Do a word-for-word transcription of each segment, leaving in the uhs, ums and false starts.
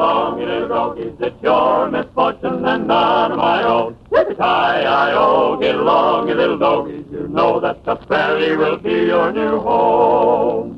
along, you little donkeys. It's your misfortune and none of my own. Yippee-ki-yi-o, get along, you little donkeys. You know that the prairie will be your new home.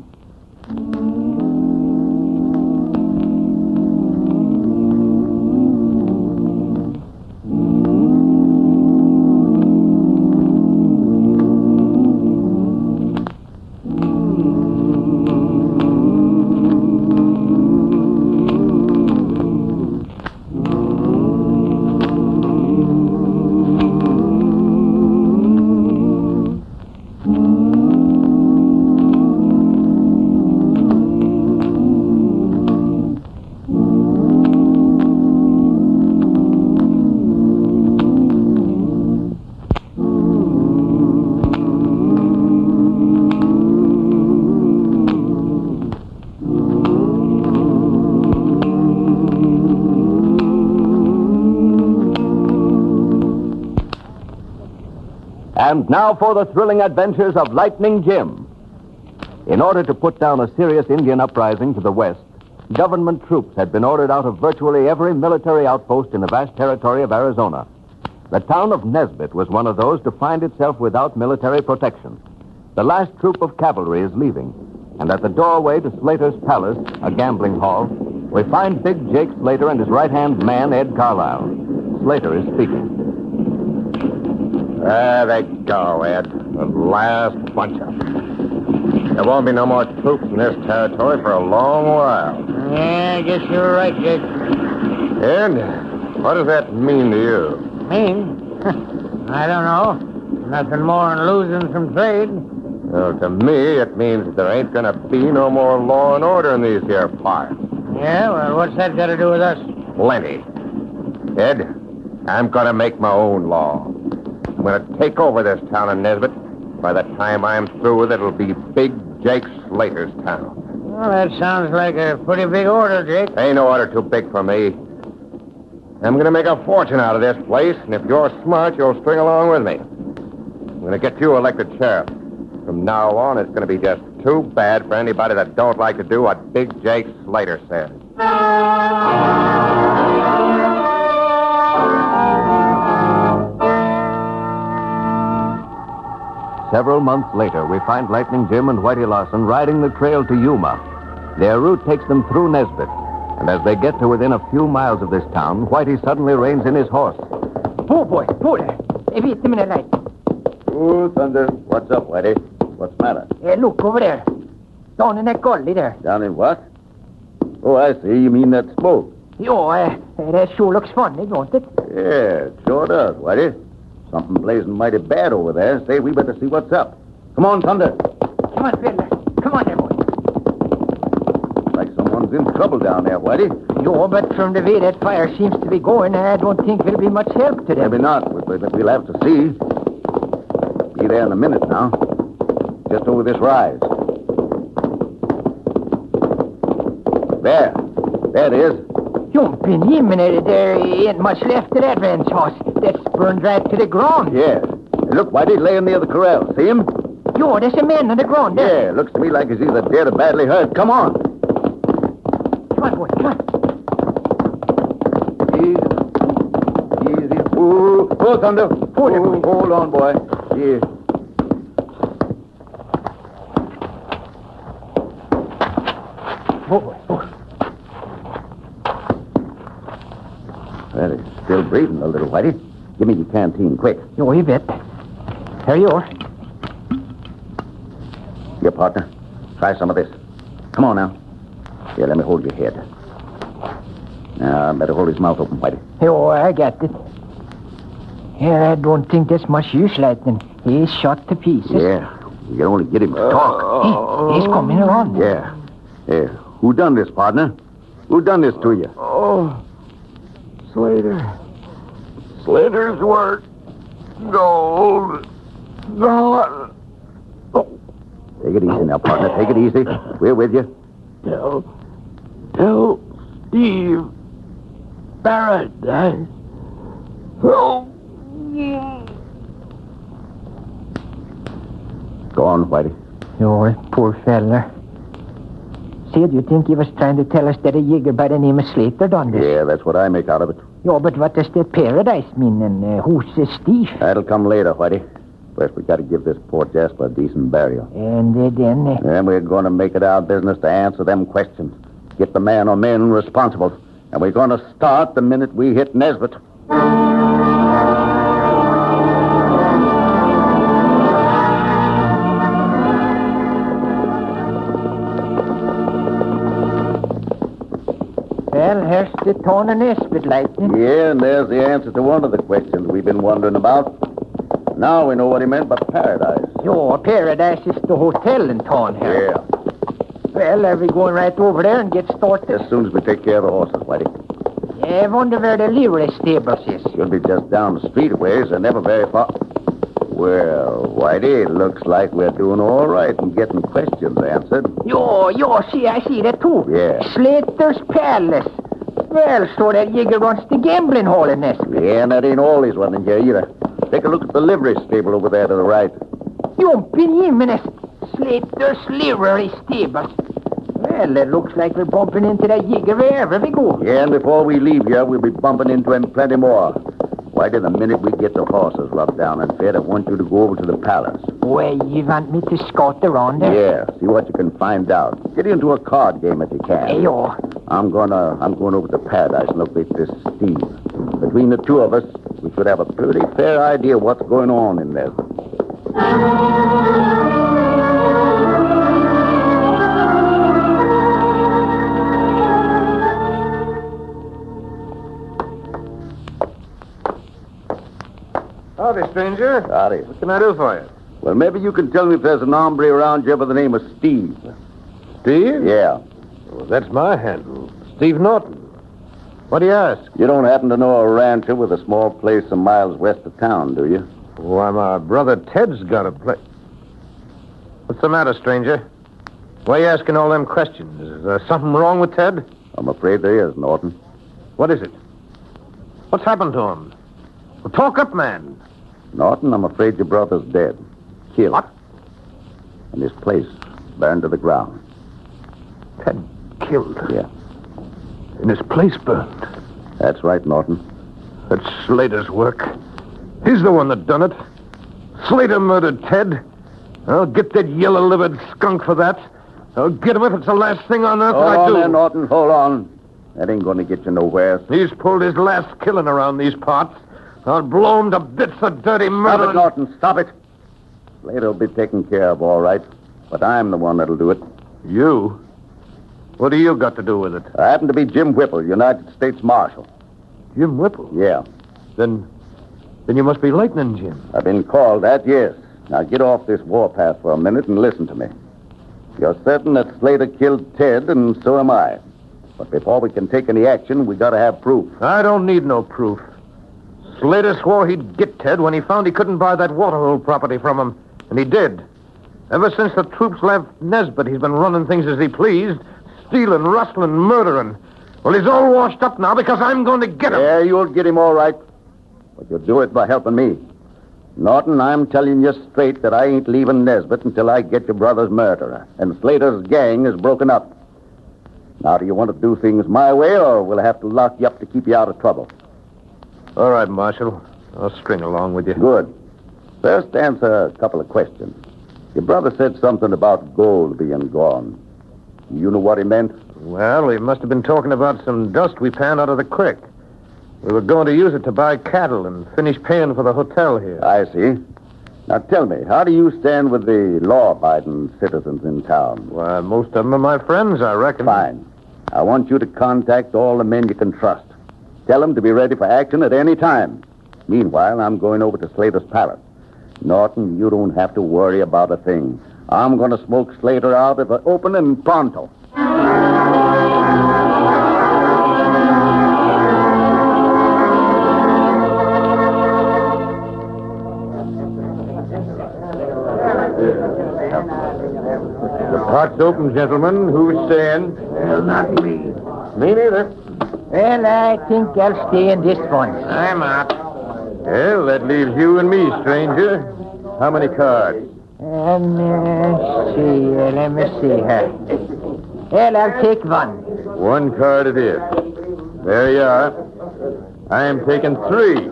And now for the thrilling adventures of Lightning Jim. In order to put down a serious Indian uprising to the west, government troops had been ordered out of virtually every military outpost in the vast territory of Arizona. The town of Nesbit was one of those to find itself without military protection. The last troop of cavalry is leaving, and at the doorway to Slater's Palace, a gambling hall, we find Big Jake Slater and his right-hand man, Ed Carlisle. Slater is speaking. There they go, Ed. The last bunch of them. There won't be no more troops in this territory for a long while. Yeah, I guess you're right, Jake. Ed, what does that mean to you? Mean? I don't know. Nothing more than losing some trade. Well, to me, it means that there ain't going to be no more law and order in these here parts. Yeah, well, what's that got to do with us? Plenty. Ed, I'm going to make my own law. I'm going to take over this town of Nesbit. By the time I'm through with it, it'll be Big Jake Slater's town. Well, that sounds like a pretty big order, Jake. Ain't no order too big for me. I'm going to make a fortune out of this place, and if you're smart, you'll string along with me. I'm going to get you elected sheriff. From now on, it's going to be just too bad for anybody that don't like to do what Big Jake Slater says. Several months later, we find Lightning Jim and Whitey Larson riding the trail to Yuma. Their route takes them through Nesbit, and as they get to within a few miles of this town, Whitey suddenly reins in his horse. Oh, boy, pull there. Wait a minute, right. Oh, thunder. What's up, Whitey? What's the matter? Hey, look, over there. Down in that gully there. Down in what? Oh, I see. You mean that smoke? Yo, uh, that sure looks funny, don't it? Yeah, it sure does, Whitey. Something blazing mighty bad over there. Say, we better see what's up. Come on, Thunder. Come on, Fiddler. Come on there, boy. Like someone's in trouble down there, Whitey. Yo, but from the way that fire seems to be going, I don't think there'll be much help to them. Maybe not, but we'll have to see. Be there in a minute now. Just over this rise. There. There it is. Jumping him, there ain't much left of that ranch house. That's burned right to the ground. Yes. Hey, look, Whitey, laying near the corral. See him? Yo, there's a man on the ground there. Yeah, looks to me like he's either dead or badly hurt. Come on. Come on, boy, come on. Easy. Easy. Oh, oh, Thunder. Hold it, oh, hold on, boy. Yeah. Oh, boy, oh. Well, he's still breathing a little, Whitey. Give me your canteen, quick. Yo, you bet. Here you are. Here, partner. Try some of this. Come on now. Here, let me hold your head. Now, better hold his mouth open, Whitey. Yo, I got it. Here, I don't think there's much use, Lightning. He's shot to pieces. Yeah, you can only get him to talk. Hey, he's coming around. Yeah. Yeah. Who done this, partner? Who done this to you? Oh, Slater. Slater's work. Gold. Gone. Oh. Take it easy now, partner. Take it easy. We're with you. Tell, tell Steve Barrett that. Oh. Go on, Whitey. Yo, poor fella. Say, do you think he was trying to tell us that a Jigger by the name of Slater done this? Yeah, that's what I make out of it. Yeah, but what does that paradise mean, and uh, who's uh, Steve? That'll come later, Whitey. First, we got to give this poor Jasper a decent burial. And uh, then... Uh... Then we're going to make it our business to answer them questions. Get the man or men responsible. And we're going to start the minute we hit Nesbitt. Well, here's the town of Nesbitt, Lightning. Yeah, and there's the answer to one of the questions we've been wondering about. Now we know what he meant by paradise. Yo, Paradise is the hotel in town here. Yeah. Well, are we going right over there and get started? As soon as we take care of the horses, Whitey. Yeah, I wonder where the livery stables is. Should be just down the street a ways and never very far. Well, Whitey, it looks like we're doing all right in getting questions answered. Yo, yo, see, I see that too. Yeah. Slater's Palace. Well, so that Jigger runs the gambling hall in Nesbitt. Yeah, and that ain't all he's running here either. Take a look at the livery stable over there to the right. You've been in a Slater's livery stables. Well, it looks like we're bumping into that Jigger wherever we go. Yeah, and before we leave here, we'll be bumping into him plenty more. Whitey, the minute we get the horses rubbed down and fed, I want you to go over to the palace. Well, you want me to scout around there? Yeah, see what you can find out. Get into a card game if you can. Hey, yo. I'm gonna, I'm going over to Paradise and locate this Steve. Between the two of us, we should have a pretty fair idea what's going on in there. Howdy, stranger. Howdy. What can I do for you? Well, maybe you can tell me if there's an hombre around here by the name of Steve. Steve? Yeah. Well, that's my handle. Steve Norton. What do you ask? You don't happen to know a rancher with a small place some miles west of town, do you? Why, my brother Ted's got a place. What's the matter, stranger? Why are you asking all them questions? Is there something wrong with Ted? I'm afraid there is, Norton. What is it? What's happened to him? Well, talk up, man. Norton, I'm afraid your brother's dead. Killed. What? And his place burned to the ground. Ted killed. Yeah. And his place burned. That's right, Norton. That's Slater's work. He's the one that done it. Slater murdered Ted. I'll get that yellow-livered skunk for that. I'll get him if it's the last thing on earth Hold that I on do. there, Norton. Hold on. That ain't going to get you nowhere. He's pulled his last killing around these parts. I'll blow him to bits of dirty murder. Stop it, Norton. Stop it. Slater will be taken care of, all right. But I'm the one that'll do it. You? What do you got to do with it? I happen to be Jim Whipple, United States Marshal. Jim Whipple? Yeah. Then, then you must be Lightning Jim. I've been called that, yes. Now get off this warpath for a minute and listen to me. You're certain that Slater killed Ted, and so am I. But before we can take any action, we got to have proof. I don't need no proof. Slater swore he'd get Ted when he found he couldn't buy that Waterhole property from him. And he did. Ever since the troops left Nesbitt, he's been running things as he pleased, stealing, rustling, murdering. Well, he's all washed up now because I'm going to get him. Yeah, you'll get him all right. But you'll do it by helping me. Norton, I'm telling you straight that I ain't leaving Nesbitt until I get your brother's murderer. And Slater's gang is broken up. Now, do you want to do things my way, or will I have to lock you up to keep you out of trouble? All right, Marshal. I'll string along with you. Good. First, answer a couple of questions. Your brother said something about gold being gone. You know what he meant? Well, he must have been talking about some dust we panned out of the creek. We were going to use it to buy cattle and finish paying for the hotel here. I see. Now, tell me, how do you stand with the law-abiding citizens in town? Why, most of them are my friends, I reckon. Fine. I want you to contact all the men you can trust. Tell them to be ready for action at any time. Meanwhile, I'm going over to Slater's palace. Norton, you don't have to worry about a thing. I'm going to smoke Slater out of the open and pronto. The pot's open, gentlemen. Who's staying? Well, not me. Me neither. Well, I think I'll stay in this one. I'm out. Well, that leaves you and me, stranger. How many cards? Um, uh, see, uh, let me see here. Well, I'll take one. One card it is. There you are. I am taking three.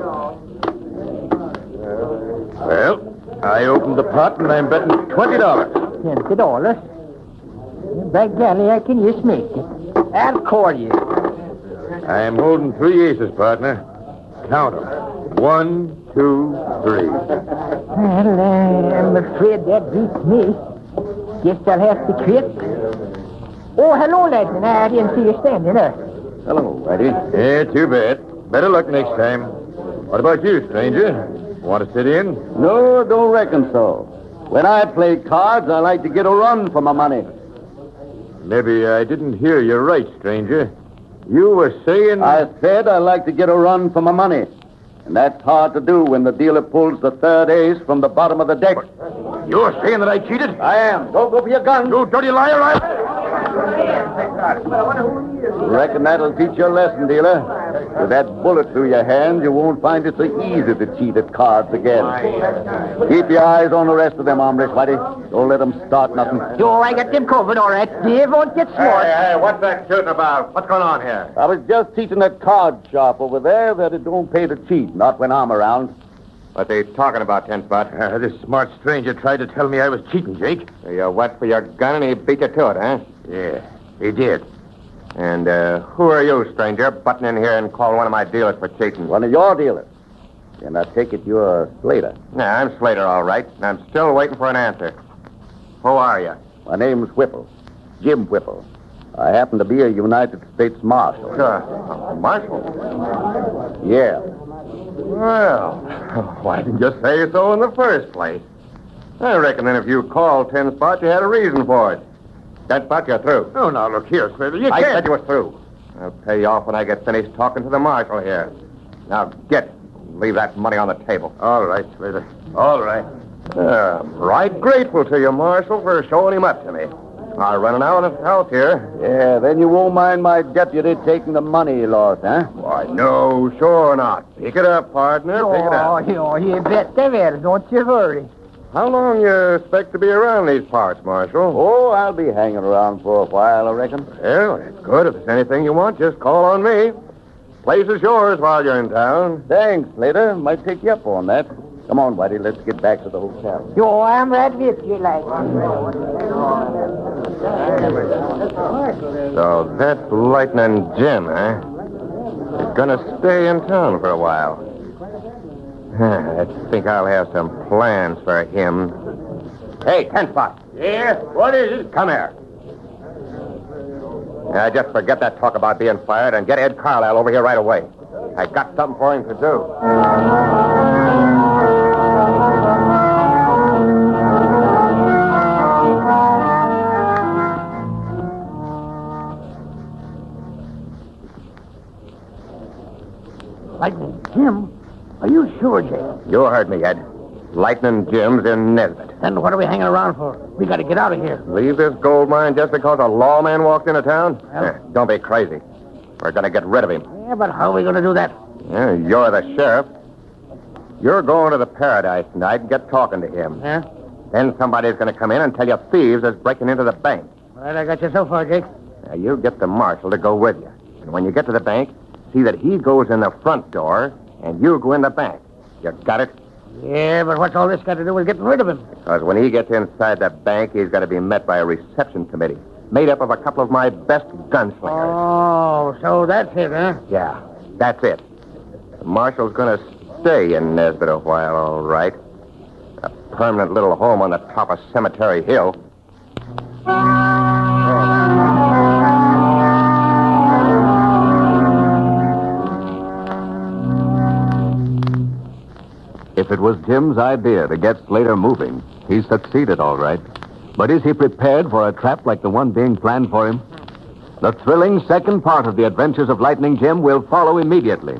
Well, I opened the pot and I'm betting twenty dollars. Twenty dollars? By golly, I can just make it. I'll call you. I am holding three aces, partner. Count them. One, two, three. Well, uh, I'm afraid that beats me. Guess I'll have to quit. Oh, hello, Lightning. I didn't see you standing there. Hello, Whitey. Yeah, too bad. Better luck next time. What about you, stranger? Want to sit in? No, don't reckon so. When I play cards, I like to get a run for my money. Maybe I didn't hear you right, stranger. You were saying... I said I like to get a run for my money. And that's hard to do when the dealer pulls the third ace from the bottom of the deck. You're saying that I cheated? I am. Don't go for your gun. You dirty liar! I... Reckon that'll teach you a lesson, dealer. With that bullet through your hand, you won't find it so easy to cheat at cards again. Keep your eyes on the rest of them, hombres, Whitey. Don't let them start nothing. Oh, I got them covered, all right. Dave won't get smart. Hey, hey, what's that shooting about? What's going on here? I was just teaching that card shop over there that it don't pay to cheat, not when I'm around. What they talking about, Ten Spot? Uh, this smart stranger tried to tell me I was cheating, Jake. You went for your gun and he beat you to it, huh? Yeah, he did. And uh, who are you, stranger, butting in here and calling one of my dealers for cheating? One of your dealers. And I take it you're Slater. Yeah, I'm Slater, all right. And I'm still waiting for an answer. Who are you? My name's Whipple. Jim Whipple. I happen to be a United States Marshal. Uh, Marshal? Yeah. Well, why didn't you say so in the first place? I reckon then if you called Ten Spot, you had a reason for it. Ten Spot, you're through. Oh, now, look here, Slater. You I can't... said you were through. I'll pay you off when I get finished talking to the marshal here. Now, get. Leave that money on the table. All right, Slater. All right. Uh, I'm right grateful to you, Marshal, for showing him up to me. I'm running out of health here. Yeah, then you won't mind my deputy taking the money he lost, huh? Why, no, sure not. Pick it up, partner. Pick it up. Oh, oh, you bet they will. Don't you worry. How long you expect to be around these parts, Marshal? Oh, I'll be hanging around for a while, I reckon. Well, that's good. If there's anything you want, just call on me. Place is yours while you're in town. Thanks, Slater. Might take you up on that. Come on, Whitey. Let's get back to the hotel. Yo, I'm right with you, like. So that's Lightning Jim, huh? He's gonna stay in town for a while. I think I'll have some plans for him. Hey, Ten Spot. Yeah? What is it? Come here. Now, just forget that talk about being fired and get Ed Carlisle over here right away. I got something for him to do. Lightning Jim? Are you sure, Jake? You heard me, Ed. Lightning Jim's in Nesbit. Then what are we hanging around for? We got to get out of here. Leave this gold mine just because a lawman walked into town? Well- Eh, don't be crazy. We're going to get rid of him. Yeah, but how are we going to do that? Yeah, you're the sheriff. You're going to the Paradise tonight and get talking to him. Yeah? Then somebody's going to come in and tell you thieves is breaking into the bank. All right, I got you so far, Jake. Now, you get the marshal to go with you. And when you get to the bank, see that he goes in the front door and you go in the bank. You got it? Yeah, but what's all this got to do with getting rid of him? Because when he gets inside the bank, he's got to be met by a reception committee made up of a couple of my best gunslingers. Oh, so that's it, huh? Yeah, that's it. The marshal's going to stay in Nesbit a while, all right. A permanent little home on the top of Cemetery Hill. If it was Jim's idea to get Slater moving, he succeeded all right. But is he prepared for a trap like the one being planned for him? The thrilling second part of the adventures of Lightning Jim will follow immediately.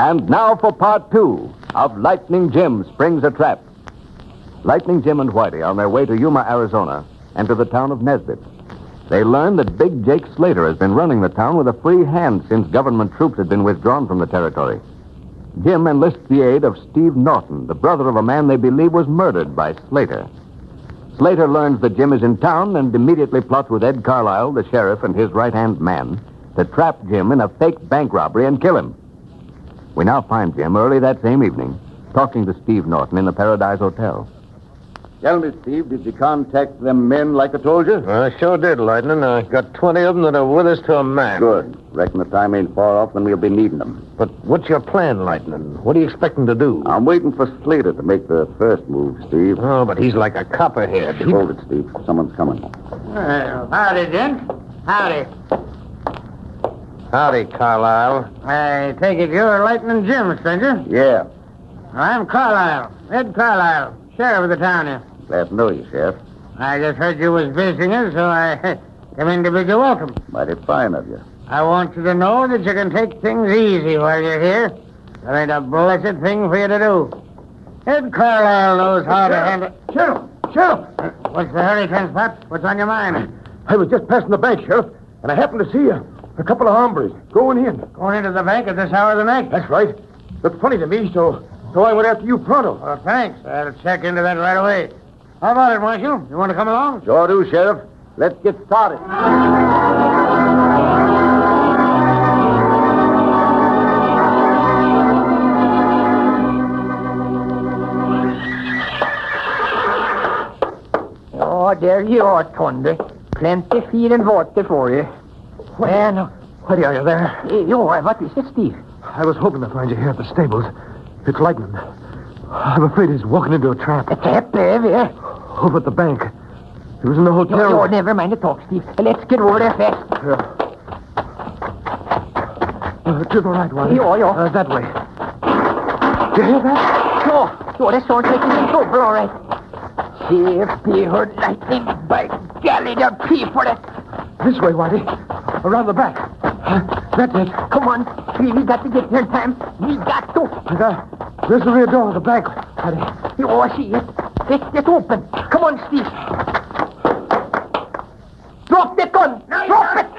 And now for part two of Lightning Jim Springs a Trap. Lightning Jim and Whitey are on their way to Yuma, Arizona, and to the town of Nesbitt. They learn that Big Jake Slater has been running the town with a free hand since government troops had been withdrawn from the territory. Jim enlists the aid of Steve Norton, the brother of a man they believe was murdered by Slater. Slater learns that Jim is in town and immediately plots with Ed Carlisle, the sheriff, and his right-hand man to trap Jim in a fake bank robbery and kill him. We now find Jim early that same evening talking to Steve Norton in the Paradise Hotel. Tell me, Steve, did you contact them men like I told you? I sure did, Lightning. I got twenty of them that are with us to a man. Good. Reckon the time ain't far off when we'll be needing them. But what's your plan, Lightning? What are you expecting to do? I'm waiting for Slater to make the first move, Steve. Oh, but he's like a copperhead. He... Hold it, Steve. Someone's coming. Well, howdy, gents. Howdy. Howdy, Carlisle. I take it you're Lightning Jim, stranger. Yeah. I'm Carlisle, Ed Carlisle, sheriff of the town here. Glad to know you, Sheriff. I just heard you was visiting us, so I come in to bid you welcome. Mighty fine of you. I want you to know that you can take things easy while you're here. There ain't a blessed thing for you to do. Ed Carlisle knows how to handle... Sheriff! Sheriff! Uh, What's the hurry, Transpot? What's on your mind? I was just passing the bank, Sheriff, and I happened to see a, a couple of hombres going in. Going into the bank at this hour of the night? That's right. Looked funny to me, so so I went after you pronto. Well, thanks. I'll check into that right away. How about it, Marshal? You want to come along? Sure do, Sheriff. Let's get started. Oh, there you are, Thunder. Plenty feed and water for you. What? And, What are you there? hey, yo, what is it, Steve? I was hoping to find you here at the stables. It's Lightning. I'm afraid he's walking into a trap. A trap there, there. Over at the bank. He was in the hotel. Yo, yo, never mind the talk, Steve. Let's get over there fast. Yeah. Uh, to the right, Wally. Yo, yo. Uh, that way. You hear that? Yo, yo, that sounds like he's in trouble, all right. See if they heard Lightning. By golly, they'll pay for it. This way, Whitey. Around the back. Uh, that's it. Come on, Steve, we got to get there in time. We got to. I got... There's the rear door of the bank, Whitey. Yo, I see it. It's, it's open. Come on, Steve. Drop the gun. Drop it.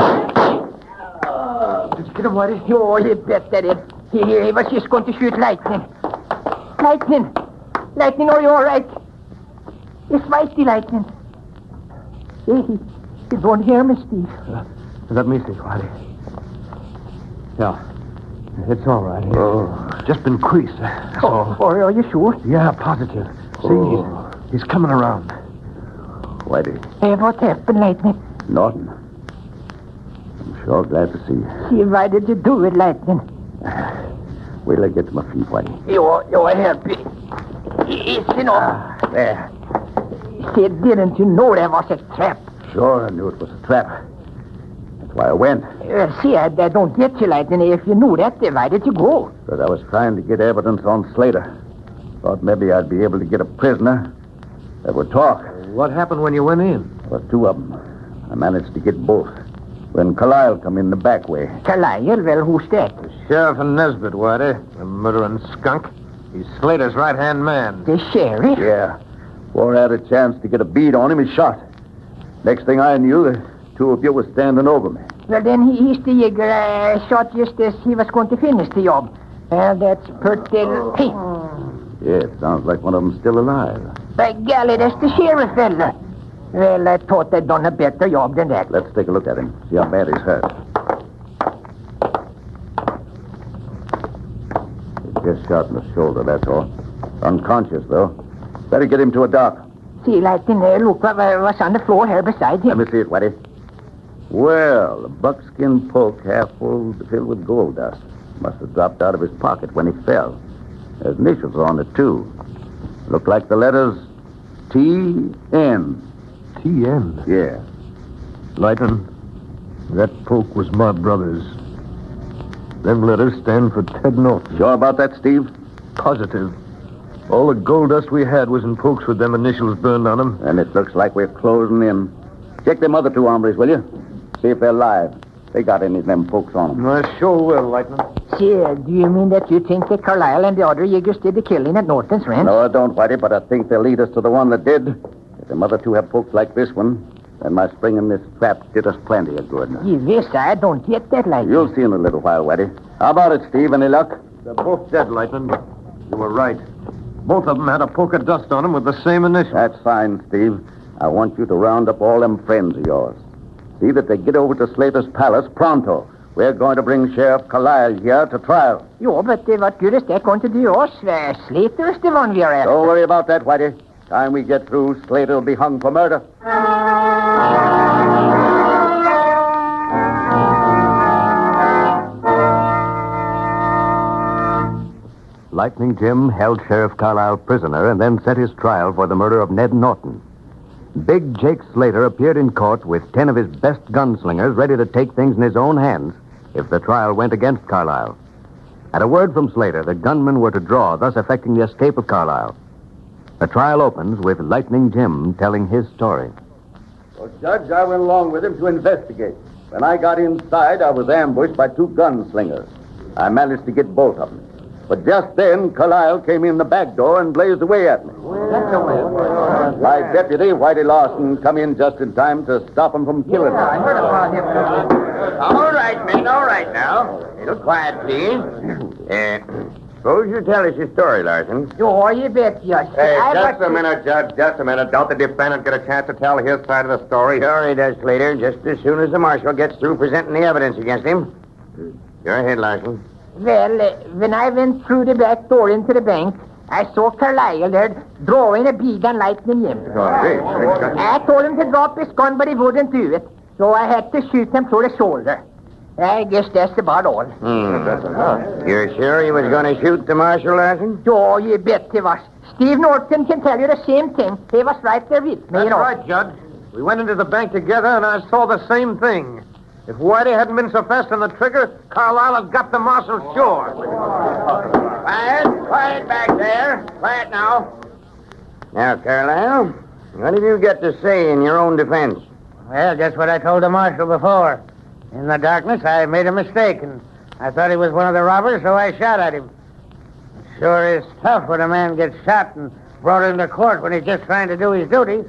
Did you get him, Whitey? Yo, you bet that it. He, he was just going to shoot Lightning. Lightning. Lightning, are you all right? It's Whitey, Lightning. Hey, he, he don't hear me, Steve. Uh, let me see, Whitey. Yeah. It's all right. He's Oh. just been creased. That's all. Oh, are you sure? Yeah, positive. See, Oh. he's, he's coming around. Whitey. Hey, what happened, Lightning? Norton. I'm sure glad to see you. See, why did you do it, Lightning? Wait till I get to my feet, Whitey. You, you help me. It's enough. There. See, didn't you know there was a trap? Sure, I knew it was a trap. That's why I went. Uh, see, I, I don't get you, Lightning. If you knew that, then why did you go? Because I was trying to get evidence on Slater. Thought maybe I'd be able to get a prisoner that would talk. What happened when you went in? There were two of them. I managed to get both. When Carlisle come in the back way. Carlisle? Well, who's that? Sheriff in Nesbitt, Whitey. The murdering skunk. He's Slater's right-hand man. The sheriff? Yeah. Before I had a chance to get a bead on him, he shot. Next thing I knew, the two of you were standing over me. Well, then he, he's the Jaeger. I shot just as he was going to finish the job. Well, that's pretty... Hey, Yeah, it sounds like one of them's still alive. by golly, that's the sheriff fella. Well, I thought I'd done a better job than that. Let's take a look at him, see how bad he's hurt. He's just shot in the shoulder, that's all. Unconscious, though. Better get him to a doc. See, Lightning, uh, look what was on the floor here beside Let him. me see it, Whitey. Well, a buckskin poke half full filled with gold dust. Must have dropped out of his pocket when he fell. There's initials on it, too. Look like the letters T N. T N. Yeah. Lightning, that poke was my brother's. Them letters stand for Ted Norton. Sure about that, Steve? Positive. All the gold dust we had was in pokes with them initials burned on them. And it looks like we're closing in. Check them other two hombres, will you? See if they're alive. They got any of them pokes on them. I sure will, Lightning. Yeah, do you mean that you think that Carlisle and the other Yiggers did the killing at Norton's Ranch? No, I don't, Whitey, but I think they'll lead us to the one that did. If the other two have folks like this one, then my springing this trap did us plenty of good. Yes, I don't get that, Lightning. You'll see in a little while, Whitey. How about it, Steve? Any luck? They're both dead, Lightning. You were right. Both of them had a poke of dust on them with the same initial. That's fine, Steve. I want you to round up all them friends of yours. See that they get over to Slater's Palace pronto. We're going to bring Sheriff Carlisle here to trial. Jo, but uh, what good is that going to do us? Uh, Slater is the one we are after. Don't worry about that, Whitey. Time we get through, Slater will be hung for murder. Lightning Jim held Sheriff Carlisle prisoner and then set his trial for the murder of Ned Norton. Big Jake Slater appeared in court with ten of his best gunslingers ready to take things in his own hands if the trial went against Carlisle. At a word from Slater, the gunmen were to draw, thus affecting the escape of Carlisle. The trial opens with Lightning Jim telling his story. Well, Judge, I went along with him to investigate. When I got inside, I was ambushed by two gunslingers. I managed to get both of them. But just then, Carlisle came in the back door and blazed away at me. My deputy, Whitey Lawson, come in just in time to stop him from killing me. I heard about him. All right, men, all right now. A little quiet, please. Uh, suppose you tell us your story, Larson. Jo, you bet, yes. Hey, I just was- a minute, Judge, just a minute. Don't the defendant get a chance to tell his side of the story? Sure he does, Slater, just as soon as the marshal gets through presenting the evidence against him. Go ahead, Larson. Well, uh, when I went through the back door into the bank, I saw Carlisle there drawing a bead on Lightning Jim. I told him to drop his gun, but he wouldn't do it. So I had to shoot him through the shoulder. I guess that's about all. Hmm. You're sure he was going to shoot the marshal, Larson? Jo, you bet he was. Steve Norton can tell you the same thing. He was right there with me, That's you know. right, Judge. We went into the bank together, and I saw the same thing. If Whitey hadn't been so fast on the trigger, Carlisle had got the marshal sure. Quiet, quiet back there. Quiet now. Now, Carlisle, what have you got to say in your own defense? Well, just what I told the marshal before. In the darkness, I made a mistake, and I thought he was one of the robbers, so I shot at him. It sure is tough when a man gets shot and brought into court when he's just trying to do his duty.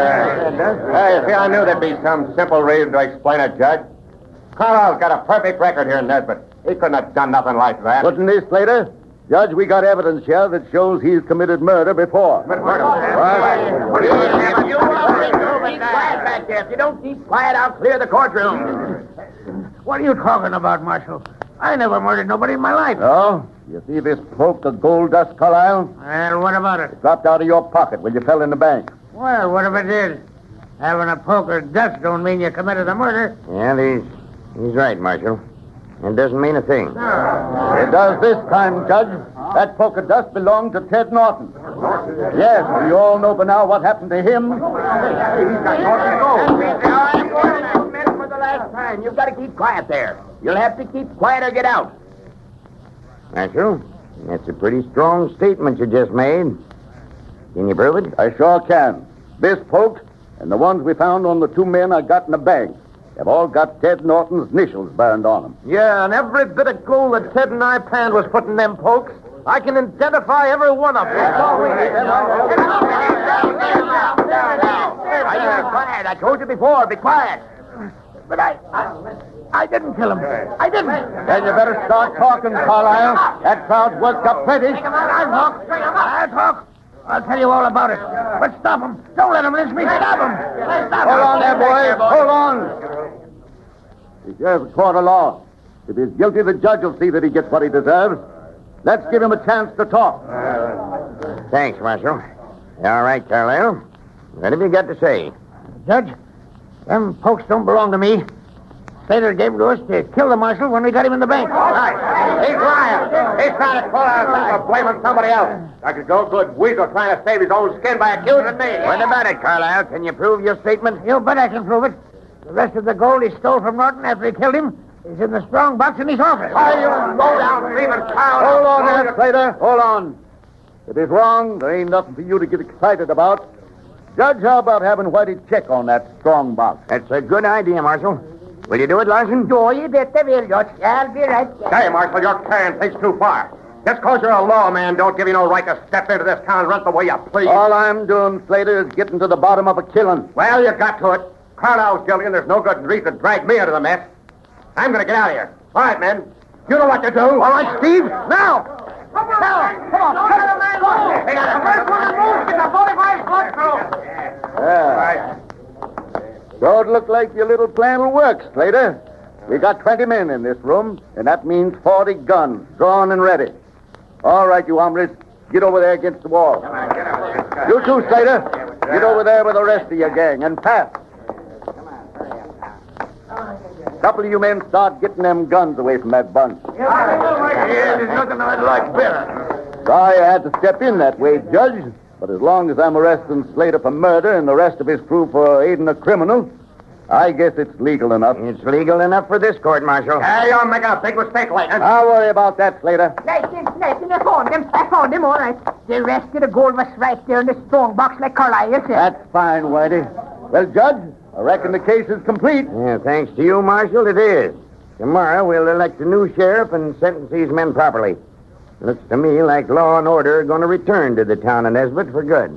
Hey, see, I knew there'd be some simple reason to explain it, Judge. Carlisle's got a perfect record here in Nesbit. He couldn't have done nothing like that. Wouldn't he, Slater? Judge, we got evidence here that shows he's committed murder before. What? What are you doing? You keep quiet back there. If you don't keep quiet, I'll clear the courtroom. What are you talking about, Marshal? I never murdered nobody in my life. Oh? You see this poke of gold dust, Carlisle? Well, what about it? Dropped out of your pocket when you fell in the bank. Well, what if it did? Having a poker of dust don't mean you committed the murder. Yeah, he's, he's right, Marshal. It doesn't mean a thing. It does this time, Judge. That poke of dust belonged to Ted Norton. Yes, you all know by now what happened to him. I'm warning you for the last time. You've got to keep quiet there. You'll have to keep quiet or get out. Marshal, that's a pretty strong statement you just made. Can you prove it? I sure can. This poke and the ones we found on the two men I got in the bank have all got Ted Norton's initials burned on them. Yeah, and every bit of gold that Ted and I panned was put in them pokes. I can identify every one of them. That's all we need. Are you quiet? I told you before, be quiet. But I, I, I didn't kill him. I didn't. Then you better start talking, Carlisle. That crowd's worked up plenty. I'll talk. I'll talk. I'll tell you all about it. But stop him. Don't let him lynch me. Stop him. Stop Hold him. on there, boys. Hold on. He's here's a court of law. If he's guilty, the judge will see that he gets what he deserves. Let's give him a chance to talk. Thanks, Marshal. All right, Carlisle. What have you got to say? Judge, them pokes don't belong to me. Slater gave them to us to kill the marshal when we got him in the bank. Right. He's lying. He's trying to pull out of blaming somebody else. Like a go-good weasel trying to save his own skin by accusing me. What about it, Carlisle? Can you prove your statement? You bet I can prove it. The rest of the gold he stole from Norton after he killed him is in the strong box in his office. Why, you low-down thieving clown. Hold on there, Slater. Hold on. If he's wrong, there ain't nothing for you to get excited about. Judge, how about having Whitey check on that strong box? That's a good idea, Marshal. Will you do it, Larson? Do you bet I will, Judge. I'll be right back. Hey, Marshal, your carrying things too far. Just because you're a lawman don't give you no right to step into this town and run the way you please. All I'm doing, Slater, is getting to the bottom of a killing. Well, you got to it. Carlisle's guilty, and there's no good reason to drag me into the mess. I'm going to get out of here. All right, men. You know what to do. All right, Steve. Now. Come on, now. Come on. Cut the man loose. They got the first one to move. Get the forty-five blood through. Yeah. So it looks like your little plan will work, Slater. We got twenty men in this room, and that means forty guns, drawn and ready. All right, you hombres, get over there against the wall. You too, Slater. Get over there with the rest of your gang, and pass. A couple of you men start getting them guns away from that bunch. Yeah, there's nothing I'd like better. Sorry I had to step in that way, Judge, but as long as I'm arresting Slater for murder and the rest of his crew for aiding a criminal, I guess it's legal enough. It's legal enough for this court, Marshal. Hey, you're making a big mistake, Lightning. I'll worry about that, Slater. Lightning, Lightning, I found them. I found them, all right. The rest of the gold was right there in the strong box like Carlisle said. That's fine, Whitey. Well, Judge, I reckon the case is complete. Yeah, thanks to you, Marshal, it is. Tomorrow we'll elect a new sheriff and sentence these men properly. Looks to me like law and order are going to return to the town of Nesbit for good.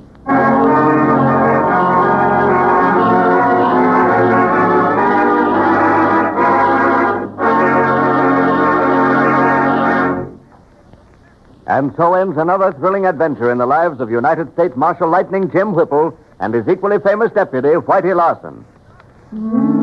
And so ends another thrilling adventure in the lives of United States Marshal Lightning Jim Whipple and his equally famous deputy, Whitey Larson.